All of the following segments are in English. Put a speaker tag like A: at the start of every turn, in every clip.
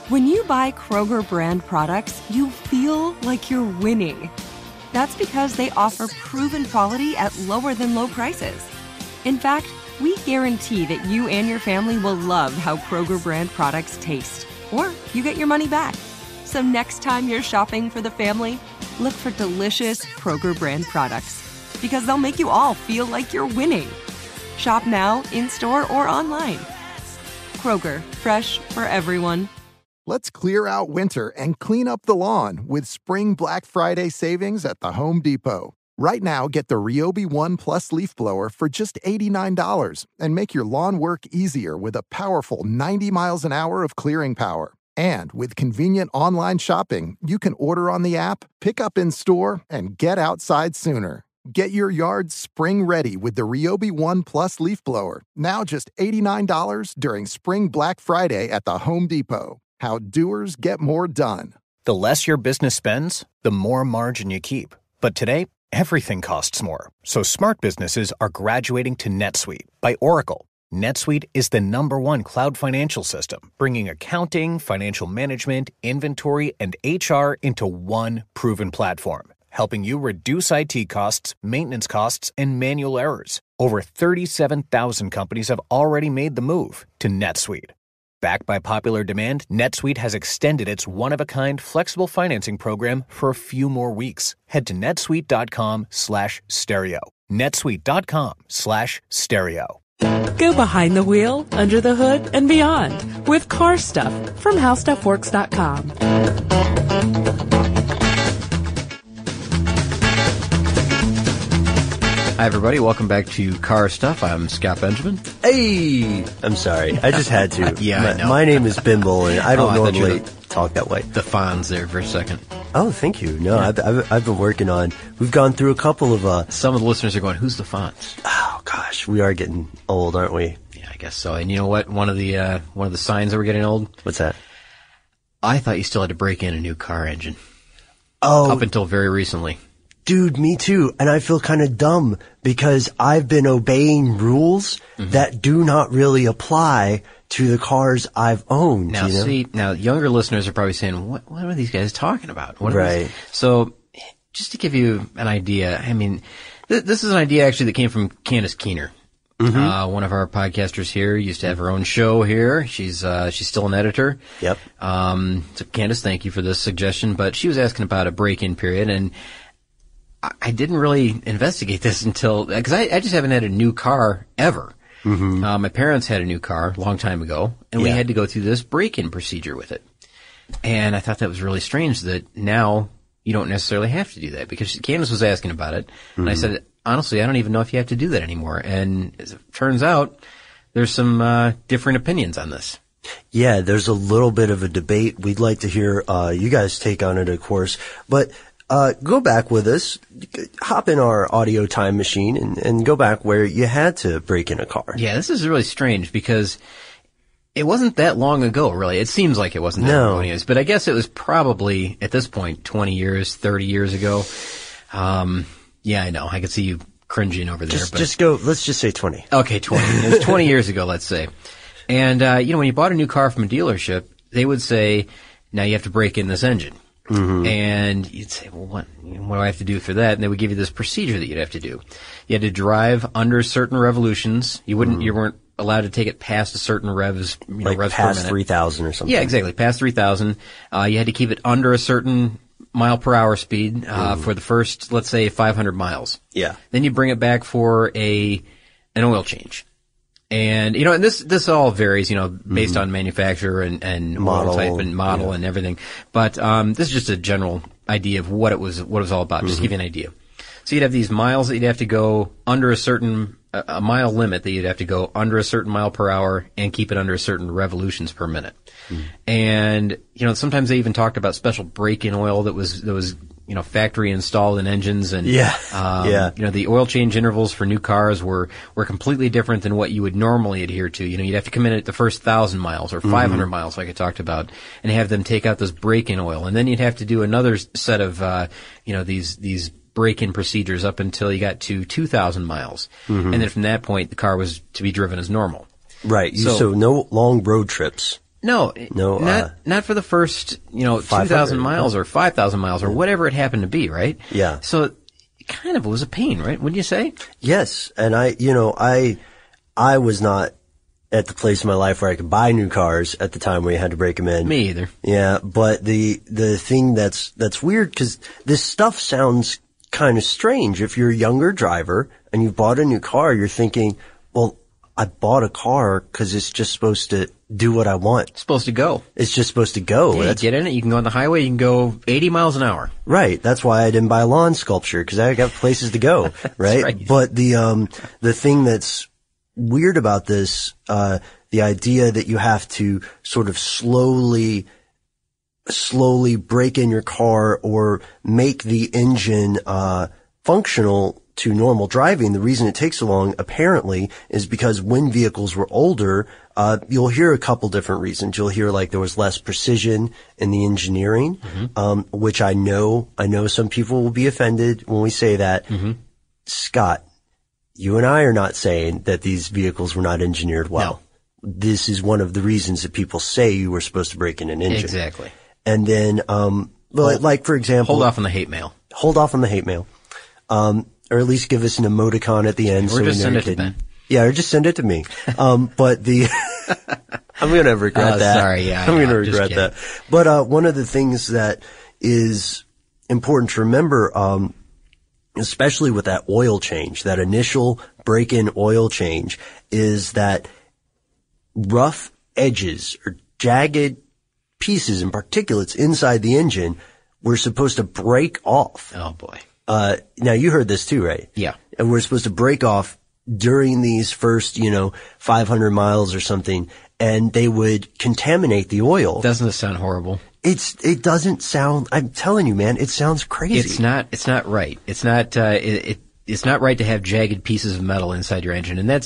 A: When you buy Kroger brand products, you feel like you're winning. That's because they offer proven quality at lower than low prices. In fact, we guarantee that you and your family will love how Kroger brand products taste, or you get your money back. So next time you're shopping for the family, look for delicious Kroger brand products, because they'll make you all feel like you're winning. Shop now, in-store, or online. Kroger, fresh for everyone.
B: Let's clear out winter and clean up the lawn with Spring Black Friday savings at the Home Depot. Right now, get the Ryobi One Plus leaf blower for just $89 and make your lawn work easier with a powerful 90 miles an hour of clearing power. And with convenient online shopping, you can order on the app, pick up in store, and get outside sooner. Get your yard spring ready with the Ryobi One Plus leaf blower, now just $89 during Spring Black Friday at the Home Depot. How doers get more done.
C: The less your business spends, the more margin you keep. But today, everything costs more. So smart businesses are graduating to NetSuite by Oracle. NetSuite is the #1 cloud financial system, bringing accounting, financial management, inventory, and HR into one proven platform, helping you reduce IT costs, maintenance costs, and manual errors. Over 37,000 companies have already made the move to NetSuite. Backed by popular demand, NetSuite has extended its one-of-a-kind flexible financing program for a few more weeks. Head to netsuite.com/stereo. netsuite.com/stereo.
D: Go behind the wheel, under the hood, and beyond with Car Stuff from HowStuffWorks.com.
E: Hi, everybody. Welcome back to Car Stuff. I'm Scott Benjamin.
F: Hey! I'm sorry. I just had to.
E: I know.
F: My name is Bimble, and I don't normally talk that way.
E: The Fonz there for a second.
F: Oh, thank you. No, yeah. I've been working on. We've gone through a couple of.
E: Some of the listeners are going, "Who's the Fonz?"
F: Oh gosh, we are getting old, aren't we?
E: Yeah, I guess so. And you know what? One of the signs that we're getting old.
F: What's that?
E: I thought you still had to break in a new car engine.
F: Oh,
E: up until very recently.
F: Dude, me too. And I feel kind of dumb because I've been obeying rules that do not really apply to the cars I've owned.
E: Now, now younger listeners are probably saying, what are these guys talking about? Right. So, just to give you an idea, I mean, this is an idea actually that came from Candace Keener. One of our podcasters here used to have her own show here. She's still an editor.
F: Yep.
E: So Candace, thank you for this suggestion, but she was asking about a break-in period, and I didn't really investigate this until, because I just haven't had a new car ever. My parents had a new car a long time ago, and we had to go through this break-in procedure with it. And I thought that was really strange that now you don't necessarily have to do that, because Candace was asking about it, and I said, honestly, I don't even know if you have to do that anymore. And as it turns out, there's some different opinions on this.
F: Yeah, there's a little bit of a debate. We'd like to hear you guys' take on it, of course. But go back with us, hop in our audio time machine and go back where you had to break in a car.
E: Yeah, this is really strange because it wasn't that long ago, really. It seems like it wasn't that long ago, but I guess it was probably, at this point, 20 years, 30 years ago. Yeah, I know. I could see you cringing over there.
F: Just go, let's just say 20.
E: Okay, 20. It was 20 years ago, let's say. And, when you bought a new car from a dealership, they would say, now you have to break in this engine. And you'd say, well, what do I have to do for that? And they would give you this procedure that you'd have to do. You had to drive under certain revolutions. You weren't allowed to take it past a certain revs,
F: like
E: revs
F: past
E: per minute.
F: 3,000 or something.
E: Yeah, exactly. Past 3,000. You had to keep it under a certain mile per hour speed, for the first, let's say, 500 miles.
F: Yeah.
E: Then you bring it back for an oil change. And, and this all varies, based on manufacturer and model type and model and everything. But, this is just a general idea of what it was all about, just to give you an idea. So you'd have these miles that you'd have to go under a mile limit that you'd have to go under a certain mile per hour and keep it under a certain revolutions per minute. And, sometimes they even talked about special break-in oil that was factory installed in engines, and the oil change intervals for new cars were completely different than what you would normally adhere to. You'd have to come in at the first 1,000 miles or 500 miles, like I talked about, and have them take out this break-in oil, and then you'd have to do another set of these break-in procedures up until you got to 2,000 miles, and then from that point the car was to be driven as normal.
F: Right. So no long road trips.
E: No, not for the first, 2,000 miles or 5,000 miles or whatever it happened to be, right?
F: Yeah.
E: So it kind of was a pain, right? Wouldn't you say?
F: Yes. And I was not at the place in my life where I could buy new cars at the time where you had to break them in.
E: Me either.
F: Yeah. But the thing that's weird, because this stuff sounds kind of strange. If you're a younger driver and you bought a new car, you're thinking, well, I bought a car because it's just supposed to do what I want.
E: It's supposed to go.
F: It's just supposed to go.
E: Yeah, you get in it, you can go on the highway, you can go 80 miles an hour.
F: Right. That's why I didn't buy a lawn sculpture, because I got places to go. Right? But the thing that's weird about this, the idea that you have to sort of slowly break in your car or make the engine functional to normal driving, the reason it takes so long, apparently, is because when vehicles were older, you'll hear a couple different reasons. You'll hear like there was less precision in the engineering, which I know some people will be offended when we say that. Scott, you and I are not saying that these vehicles were not engineered well. No. This is one of the reasons that people say you were supposed to break in an engine.
E: Exactly.
F: And then, like for example,
E: hold off on the hate mail.
F: Hold off on the hate mail. Or at least give us an emoticon at the end.
E: Or just send it to Ben.
F: Yeah, or just send it to me. But I'm gonna regret that.
E: Sorry, yeah.
F: I'm gonna regret that. But, one of the things that is important to remember, especially with that oil change, that initial break-in oil change, is that rough edges or jagged pieces and particulates inside the engine were supposed to break off.
E: Oh boy.
F: Now you heard this too, right?
E: Yeah.
F: And we're supposed to break off during these first, 500 miles or something, and they would contaminate the oil.
E: Doesn't this sound horrible?
F: It doesn't sound, I'm telling you, man, it sounds crazy.
E: It's not right. It's not, it's not right to have jagged pieces of metal inside your engine, and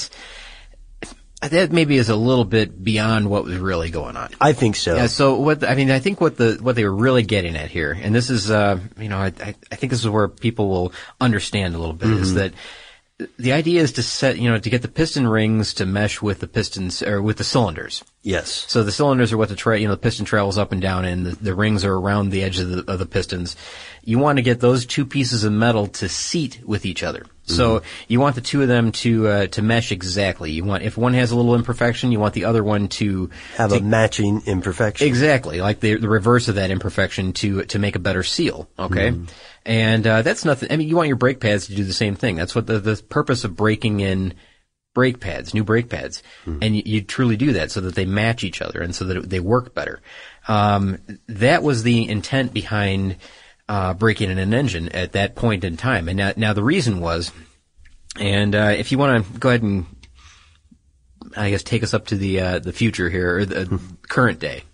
E: that maybe is a little bit beyond what was really going on.
F: I think so.
E: Yeah, so I think what they were really getting at here, and this is, I think this is where people will understand a little bit, is that the idea is to set, to get the piston rings to mesh with the pistons, or with the cylinders.
F: Yes.
E: So the cylinders are what the piston travels up and down in, the rings are around the edge of the pistons. You want to get those two pieces of metal to seat with each other. So you want the two of them to mesh exactly. You want, if one has a little imperfection, you want the other one to
F: have a matching imperfection.
E: Exactly, like the reverse of that imperfection to make a better seal. Okay, and that's nothing. I mean, you want your brake pads to do the same thing. That's what the purpose of breaking in brake pads, new brake pads, and you truly do that so that they match each other and so that they work better. That was the intent behind breaking in an engine at that point in time. And now the reason was, and if you want to go ahead and, I guess, take us up to the future here, or the current day.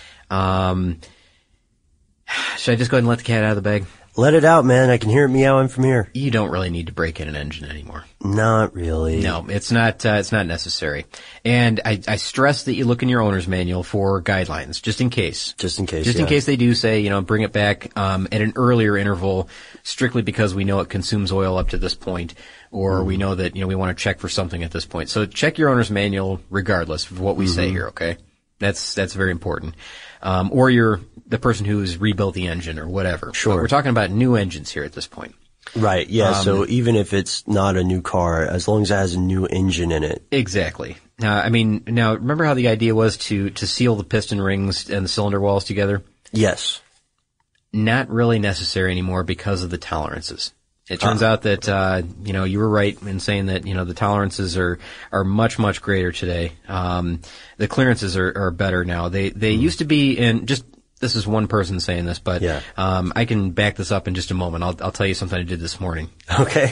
E: Should I just go ahead and let the cat out of the bag?
F: Let it out, man. I can hear it meowing from here.
E: You don't really need to break in an engine anymore.
F: Not really.
E: No, it's not necessary. And I stress that you look in your owner's manual for guidelines, just in case.
F: Just in case
E: they do say, bring it back, at an earlier interval, strictly because we know it consumes oil up to this point, or we know that, we want to check for something at this point. So check your owner's manual regardless of what we say here, okay? That's very important. Or you're the person who's rebuilt the engine or whatever.
F: Sure.
E: But we're talking about new engines here at this point.
F: Right, yeah, so even if it's not a new car, as long as it has a new engine in it.
E: Exactly. Now, remember how the idea was to seal the piston rings and the cylinder walls together?
F: Yes.
E: Not really necessary anymore because of the tolerances. It turns out that, you were right in saying that, the tolerances are much, much greater today. The clearances are better now. They used to be in just, this is one person saying this, but,
F: yeah.
E: I can back this up in just a moment. I'll tell you something I did this morning.
F: Okay.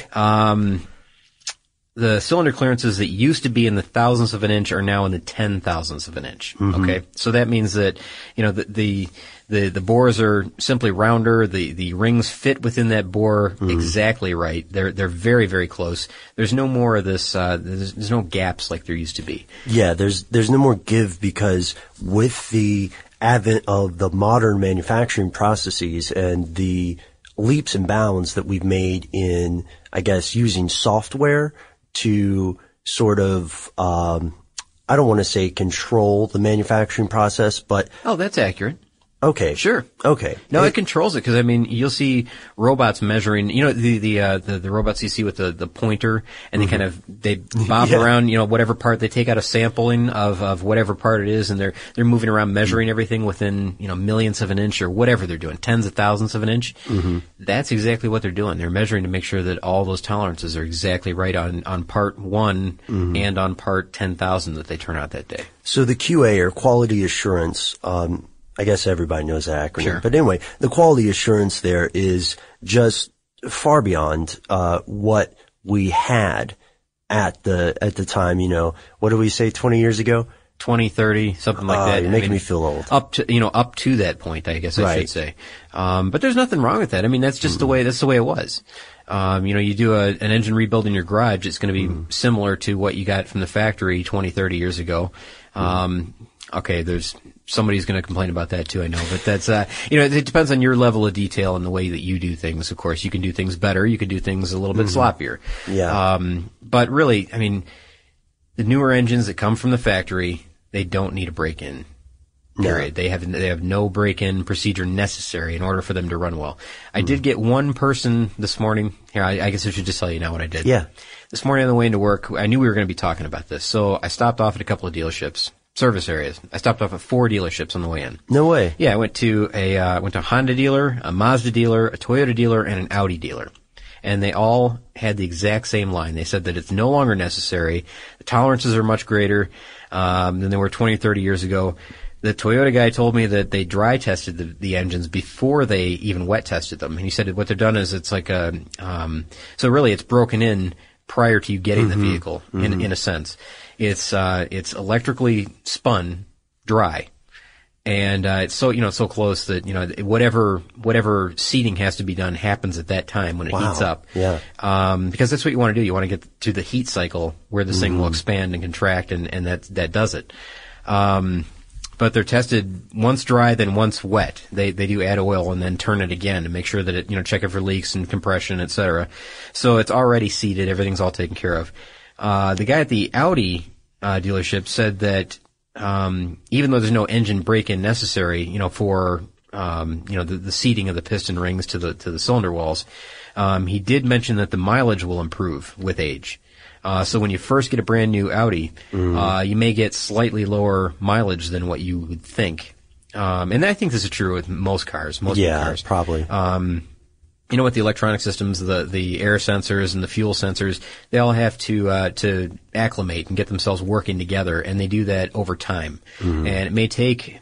E: The cylinder clearances that used to be in the thousandths of an inch are now in the 10,000ths of an inch. Okay. So that means that, the bores are simply rounder. The rings fit within that bore exactly right. They're very, very close. There's no more of this, there's no gaps like there used to be.
F: Yeah, there's no more give, because with the advent of the modern manufacturing processes and the leaps and bounds that we've made in, I guess, using software to sort of, I don't want to say control the manufacturing process, but...
E: Oh, that's accurate.
F: Okay.
E: Sure.
F: Okay.
E: No, it controls it because, I mean, you'll see robots measuring, you know, the robots you see with the pointer and they bob around, you know, whatever part, they take out a sampling of whatever part it is and they're moving around measuring everything within, you know, millionths of an inch or whatever they're doing, tens of thousandths of an inch. That's exactly what they're doing. They're measuring to make sure that all those tolerances are exactly right on part 1 and on part 10,000 that they turn out that day.
F: So the QA, or quality assurance, I guess everybody knows that acronym.
E: Sure.
F: But anyway, the quality assurance there is just far beyond what we had at the time, you know. What did we say 20 years ago?
E: 20, 30, something like that.
F: You're making me feel old.
E: Up to that point, I guess I should say. But there's nothing wrong with that. I mean, that's just the way it was. You know, you do an engine rebuild in your garage, it's going to be similar to what you got from the factory 20, 30 years ago. Okay, somebody's going to complain about that too, I know, but that's, you know, it depends on your level of detail and the way that you do things. Of course, you can do things better, you can do things a little bit sloppier.
F: Yeah.
E: But really, I mean, the newer engines that come from the factory, they don't need a break-in. Period. They have no break-in procedure necessary in order for them to run well. I did get one person this morning. Here, I guess I should just tell you now what I did.
F: Yeah.
E: This morning on the way into work, I knew we were going to be talking about this, so I stopped off at a couple of dealerships. Service areas. I stopped off at 4 dealerships on the way in.
F: No way.
E: Yeah, I went to a Honda dealer, a Mazda dealer, a Toyota dealer, and an Audi dealer. And they all had the exact same line. They said that it's no longer necessary. The tolerances are much greater than they were 20 or 30 years ago. The Toyota guy told me that they dry tested the engines before they even wet tested them. And he said what they've done is it's like so really it's broken in prior to you getting the vehicle in a sense. It's electrically spun dry. And, it's so, you know, so close that, you know, whatever seating has to be done happens at that time when it heats up.
F: Yeah.
E: Because that's what you want to do. You want to get to the heat cycle where this thing will expand and contract and that does it. But they're tested once dry, then once wet. They do add oil and then turn it again to make sure that it, you know, check it for leaks and compression, et cetera. So it's already seated. Everything's all taken care of. The guy at the Audi dealership said that even though there's no engine break-in necessary, you know, for you know, the seating of the piston rings to the cylinder walls, he did mention that the mileage will improve with age. So when you first get a brand new Audi, you may get slightly lower mileage than what you would think. And I think this is true with most cars, new cars.
F: Yeah, probably.
E: You know, with the electronic systems, the air sensors and the fuel sensors, they all have to acclimate and get themselves working together, and they do that over time. And it may take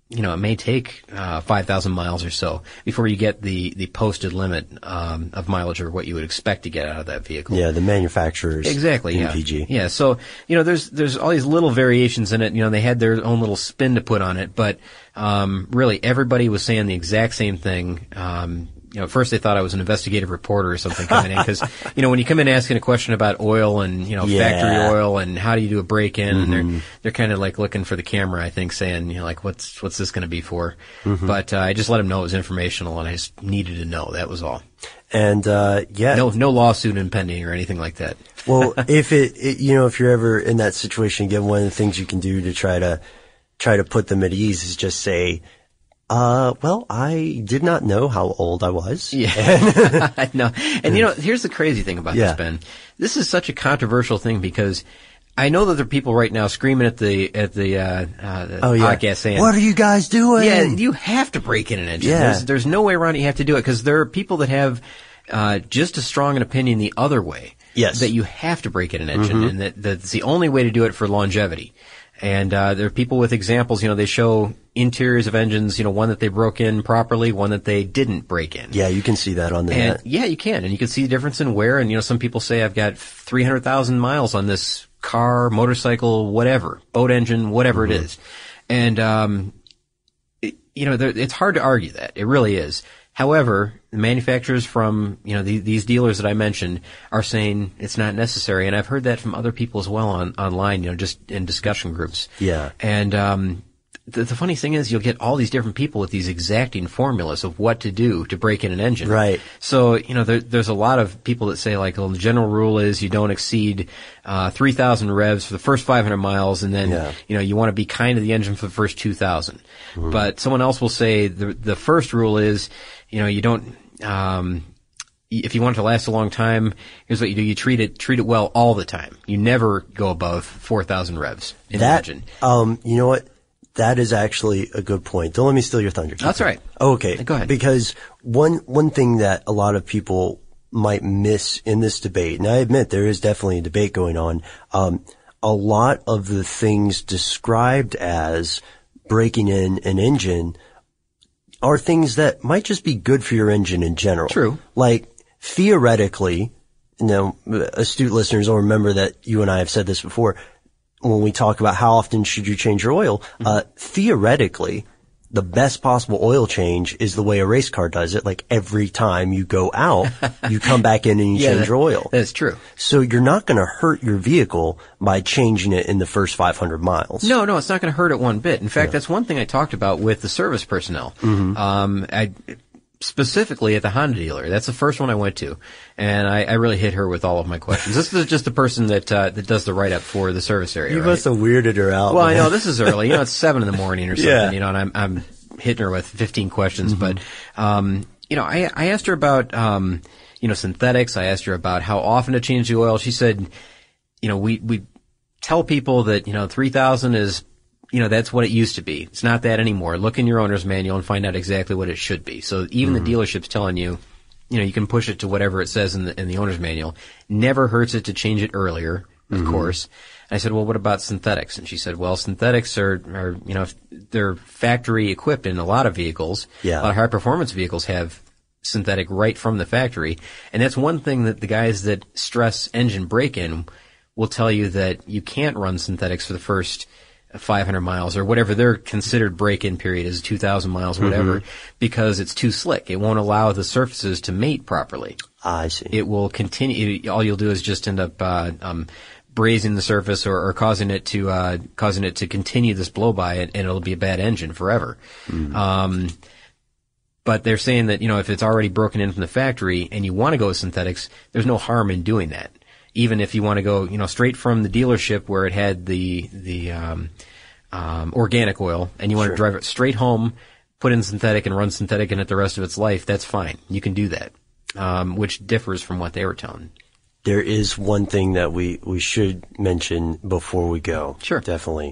E: 5,000 miles or so before you get the posted limit of mileage or what you would expect to get out of that vehicle.
F: Yeah, the manufacturers.
E: Exactly.
F: MPG.
E: Yeah. So, you know, there's all these little variations in it. You know, they had their own little spin to put on it, but really everybody was saying the exact same thing. You know, at first they thought I was an investigative reporter or something coming in because, you know, when you come in asking a question about oil and, you know, factory oil and how do you do a break-in, and they're kind of like looking for the camera, I think, saying, you know, like, what's this going to be for? But I just let them know it was informational and I just needed to know. That was all.
F: And,
E: No lawsuit impending or anything like that.
F: Well, if you know, if you're ever in that situation, again, one of the things you can do to try to put them at ease is just say, well, I did not know how old I was.
E: Yeah. I know. And you know, here's the crazy thing about this, Ben. This is such a controversial thing because I know that there are people right now screaming at the podcast saying,
F: "What are you guys doing?"
E: Yeah, you have to break in an engine.
F: Yeah.
E: There's no way around it. You have to do it because there are people that have just as strong an opinion the other way.
F: Yes.
E: That you have to break in an engine and that's the only way to do it for longevity. And there are people with examples, you know, they show interiors of engines, you know, one that they broke in properly, one that they didn't break in.
F: Yeah, you can see that on the net.
E: Yeah, you can. And you can see the difference in wear. And, you know, some people say I've got 300,000 miles on this car, motorcycle, whatever, boat engine, whatever it is. And, you know, it's hard to argue that. It really is. However, the manufacturers from, you know, these dealers that I mentioned are saying it's not necessary. And I've heard that from other people as well online, you know, just in discussion groups.
F: Yeah.
E: And, the funny thing is you'll get all these different people with these exacting formulas of what to do to break in an engine.
F: Right.
E: So, there's a lot of people that say like, well, the general rule is you don't exceed 3,000 revs for the first 500 miles, and then, you want to be kind to the engine for the first 2,000. Mm-hmm. But someone else will say the first rule is, you don't, if you want it to last a long time, here's what you do. You treat it well all the time. You never go above 4,000 revs in the engine.
F: You know what? That is actually a good point. Don't let me steal your thunder.
E: That's right.
F: Oh, okay.
E: Go ahead.
F: Because one thing that a lot of people might miss in this debate, and I admit there is definitely a debate going on, a lot of the things described as breaking in an engine are things that might just be good for your engine in general.
E: True.
F: Like, theoretically, astute listeners will remember that you and I have said this before, when we talk about how often should you change your oil, theoretically, the best possible oil change is the way a race car does it. Like every time you go out, you come back in and you change your oil.
E: That's true.
F: So you're not going to hurt your vehicle by changing it in the first 500 miles.
E: No, it's not going to hurt it one bit. In fact, that's one thing I talked about with the service personnel. Mm-hmm. Specifically at the Honda dealer. That's the first one I went to. And I really hit her with all of my questions. This is just the person that does the write-up for the service area.
F: You must have weirded her out.
E: Well, man. I know, this is early. It's 7 in the morning or something, and I'm hitting her with 15 questions. Mm-hmm. But, I asked her about, synthetics. I asked her about how often to change the oil. She said, we tell people that, 3,000 is, that's what it used to be. It's not that anymore. Look in your owner's manual and find out exactly what it should be. So even the dealership's telling you, you can push it to whatever it says in the owner's manual. Never hurts it to change it earlier, of course. And I said, well, what about synthetics? And she said, well, synthetics are they're factory equipped in a lot of vehicles.
F: Yeah.
E: A lot of high performance vehicles have synthetic right from the factory. And that's one thing that the guys that stress engine break-in will tell you, that you can't run synthetics for the first 500 miles or whatever their considered break-in period is, 2,000 miles, whatever, because it's too slick. It won't allow the surfaces to mate properly.
F: I see.
E: It will continue. All you'll do is just end up brazing the surface or causing it to continue this blow-by, and it'll be a bad engine forever. But they're saying that, if it's already broken in from the factory and you want to go with synthetics, there's no harm in doing that. Even if you want to go, straight from the dealership where it had the organic oil, and you want to drive it straight home, put in synthetic and run synthetic in it the rest of its life, that's fine. You can do that, which differs from what they were telling.
F: There is one thing that we should mention before we go.
E: Sure.
F: Definitely.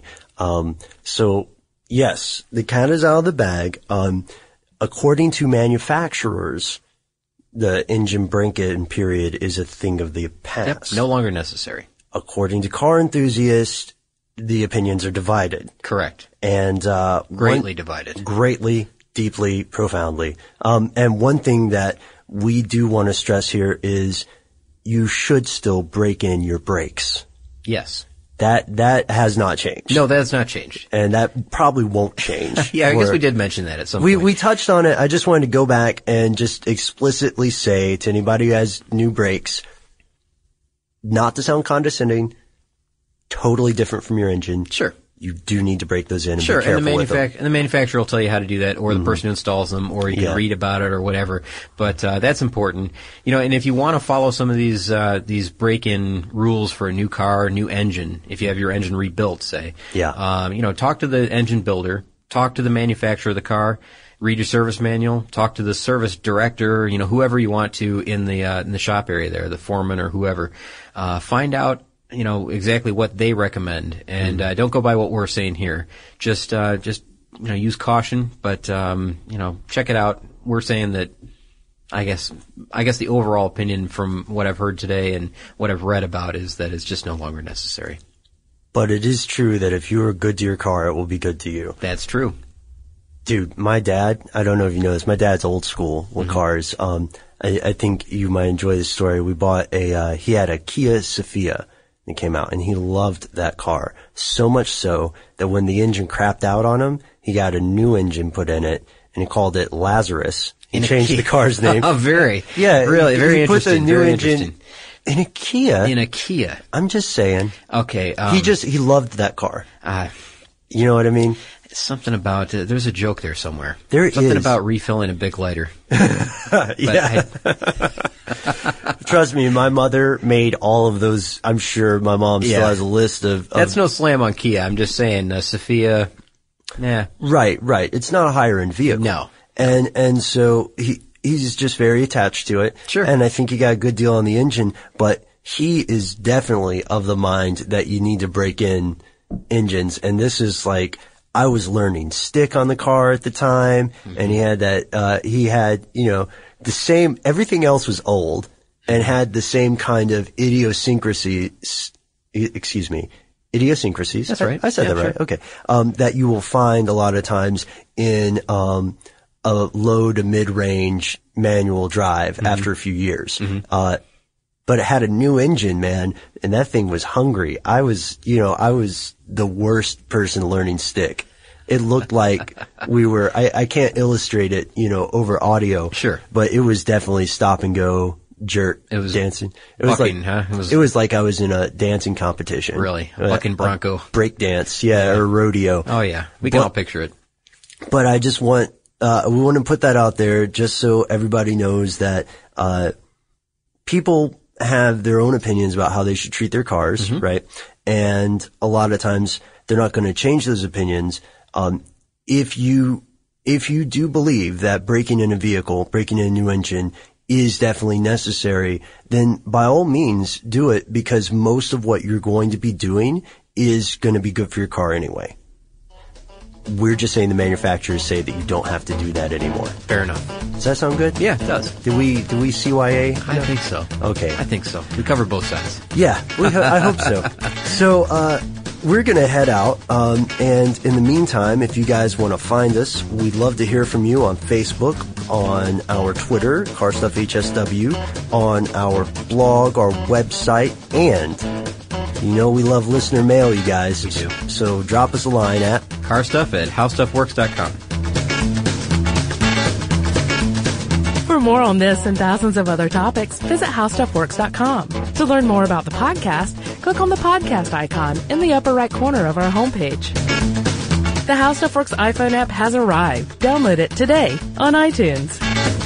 F: So yes, the cat is out of the bag. According to manufacturers, the engine break-in period is a thing of the past.
E: Yep, no longer necessary.
F: According to car enthusiasts, the opinions are divided.
E: Correct.
F: And
E: greatly divided.
F: Greatly, deeply, profoundly. And one thing that we do want to stress here is you should still break in your brakes.
E: Yes.
F: That has not changed.
E: No, that's not changed.
F: And that probably won't change.
E: Yeah, I guess we did mention that at some point.
F: We touched on it. I just wanted to go back and just explicitly say to anybody who has new brakes, not to sound condescending, totally different from your engine.
E: Sure.
F: You do need to break those in and
E: sure,
F: be careful with them.
E: And the manufacturer will tell you how to do that, or the person who installs them, or you can read about it or whatever. But that's important. And if you want to follow some of these break-in rules for a new car, new engine, if you have your engine rebuilt, say, talk to the engine builder, talk to the manufacturer of the car, read your service manual, talk to the service director, whoever you want to in the shop area there, the foreman or whoever. Find out exactly what they recommend, and don't go by what we're saying here. Just use caution, but check it out. We're saying that I guess the overall opinion from what I've heard today and what I've read about is that it's just no longer necessary.
F: But it is true that if you are good to your car, it will be good to you.
E: That's true.
F: Dude, my dad, I don't know if you know this, my dad's old school with cars. I think you might enjoy this story. We bought he had a Kia Sophia. It came out, and he loved that car so much so that when the engine crapped out on him, he got a new engine put in it, and he called it Lazarus. He changed the car's name.
E: Oh, very.
F: Yeah.
E: Really, very interesting.
F: He put the new
E: very
F: engine
E: interesting.
F: in a Kia.
E: In a Kia.
F: I'm just saying.
E: Okay.
F: He loved that car.
E: You
F: know what I mean?
E: Something about there's a joke there somewhere.
F: There
E: something
F: is.
E: About refilling a Bic lighter.
F: Yeah. Trust me, my mother made all of those. I'm sure my mom still has a list of.
E: That's no slam on Kia. I'm just saying, Sophia. Yeah.
F: Right. It's not a higher end vehicle.
E: No.
F: And so he's just very attached to it.
E: Sure.
F: And I think he got a good deal on the engine, but he is definitely of the mind that you need to break in engines. And this is like, I was learning stick on the car at the time, and he had that, he had, the same, everything else was old and had the same kind of idiosyncrasies.
E: That's right.
F: I said that right. Okay. That you will find a lot of times in, a low to mid-range manual drive after a few years. But it had a new engine, man, and that thing was hungry. I was the worst person learning stick. It looked like I can't illustrate it, over audio.
E: Sure.
F: But it was definitely stop and go jerk dancing. It was
E: bucking,
F: like,
E: huh?
F: It was like I was in a dancing competition.
E: Really? Bucking bronco.
F: Break dance, or rodeo.
E: Oh yeah. We can all picture it.
F: But I just want, we want to put that out there just so everybody knows that, people have their own opinions about how they should treat their cars, right? And a lot of times they're not going to change those opinions. If you do believe that breaking in a vehicle, breaking in a new engine is definitely necessary, then by all means do it, because most of what you're going to be doing is going to be good for your car anyway. We're just saying the manufacturers say that you don't have to do that anymore.
E: Fair enough.
F: Does that sound good?
E: Yeah, it does.
F: Did we CYA?
E: I think so.
F: Okay.
E: I think so. We covered both sides.
F: Yeah, I hope so. So, we're going to head out, and in the meantime, if you guys want to find us, we'd love to hear from you on Facebook, on our Twitter, CarStuffHSW, on our blog, our website, and we love listener mail, you guys.
E: We do.
F: So drop us a line at
E: carstuff@howstuffworks.com.
D: For more on this and thousands of other topics, visit howstuffworks.com. To learn more about the podcast, click on the podcast icon in the upper right corner of our homepage. The How Stuff Works iPhone app has arrived. Download it today on iTunes.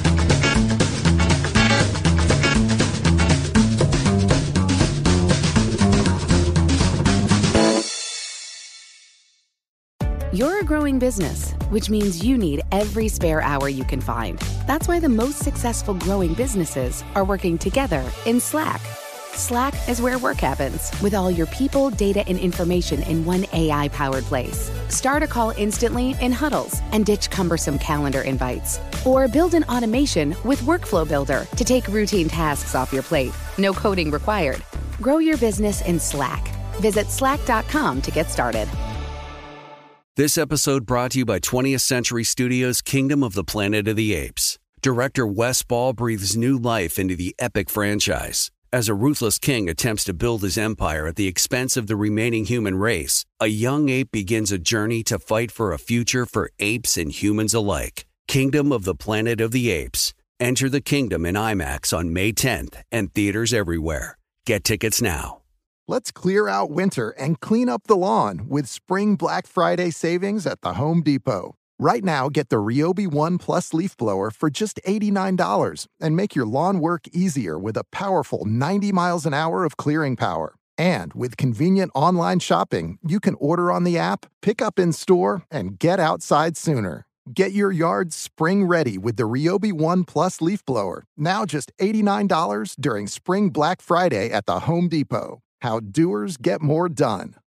G: You're a growing business, which means you need every spare hour you can find. That's why the most successful growing businesses are working together in Slack. Slack is where work happens, with all your people, data, and information in one AI-powered place. Start a call instantly in huddles and ditch cumbersome calendar invites. Or build an automation with Workflow Builder to take routine tasks off your plate. No coding required. Grow your business in Slack. Visit slack.com to get started.
H: This episode brought to you by 20th Century Studios' Kingdom of the Planet of the Apes. Director Wes Ball breathes new life into the epic franchise. As a ruthless king attempts to build his empire at the expense of the remaining human race, a young ape begins a journey to fight for a future for apes and humans alike. Kingdom of the Planet of the Apes. Enter the kingdom in IMAX on May 10th and theaters everywhere. Get tickets now.
B: Let's clear out winter and clean up the lawn with spring Black Friday savings at the Home Depot. Right now, get the Ryobi One Plus leaf blower for just $89 and make your lawn work easier with a powerful 90 miles an hour of clearing power. And with convenient online shopping, you can order on the app, pick up in store, and get outside sooner. Get your yard spring ready with the Ryobi One Plus leaf blower, now just $89 during spring Black Friday at the Home Depot. How doers get more done.